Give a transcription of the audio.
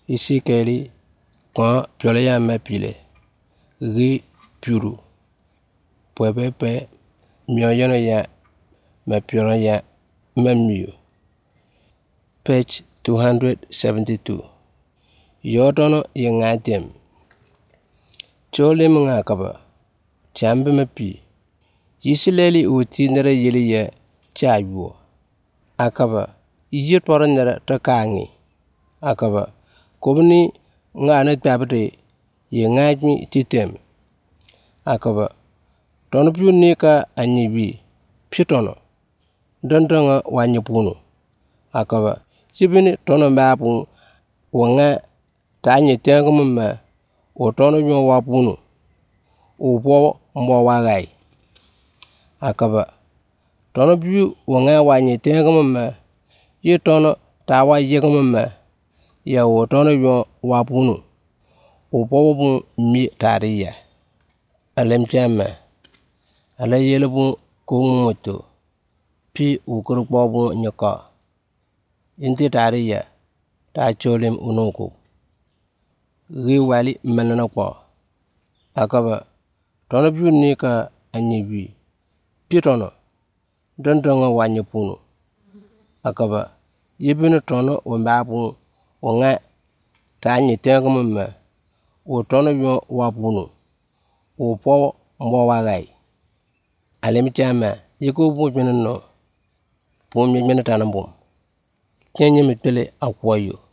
isikeli kwa piole ya mapile ri piuru pwepepe mioyono ya mapioro ya mamio. Page 272. Yodono ye ngadem chole mga kaba chambe mapi yisileli uti nere yeli ya chayuo akaba yitoro nere takangi akaba kobni ngana tabde ye ngajmi titem akaba tono piu nika anyibi pitono dondonga wanyipuno akaba jibini tono mapu wanga tanyi tengumma o tono nyo wapuno ubo mbo wagai akaba tono piu wanga wanyi tengumma yi tono tawa yegumma ya o tono nyo wapuno ubo bu mi tariya alem chama ala yelebu ko moto pi ukuru bobu nyoko inti tariya ta cholim unuku ri wali manana kwa akaba tono piu nika anyibi pitono dondonga wanyipuno akaba yibini tono wambapu wanga tanyi tengumma o tono nyo wapuno upo mbo wagai alem chama yiko bu minno pom mi minata nambum kenye mitele akwayo